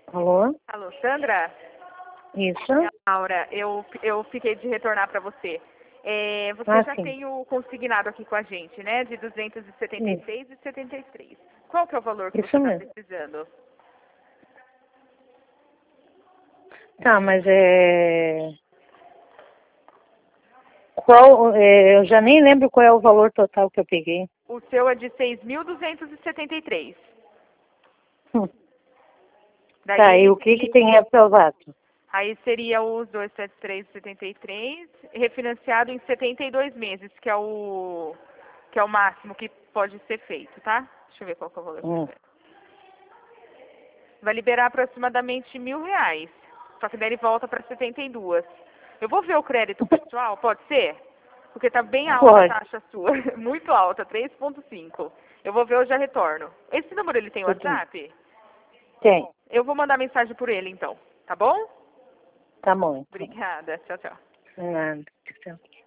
Alô? Alô, Sandra? Isso? É a Laura, eu fiquei de retornar para você. Você já Sim. tem o consignado aqui com a gente, né? De Isso. 276,73. Qual que é o valor que você Isso está mesmo. precisando? Tá, mas Qual... eu já nem lembro qual é o valor total que eu peguei. O seu é de 6.273. Hum. Daí Tá, e ele o que tem aprovado? aí seria os 273,73 refinanciado em 72 meses, que é o máximo que pode ser feito, tá? Deixa eu ver qual que é o valor. Vai liberar aproximadamente R$ 1.000. Só que daí ele volta para 72. Eu vou ver o crédito pessoal, pode ser? Porque tá bem alta a Pode. taxa sua. Muito alta, 3,5. Eu vou ver, eu já retorno. Esse número ele tem Tudo bem. WhatsApp? Tem. Eu vou mandar mensagem por ele então. Tá bom? Tá bom, então. Obrigada. Tchau, tchau. Nada. Tchau.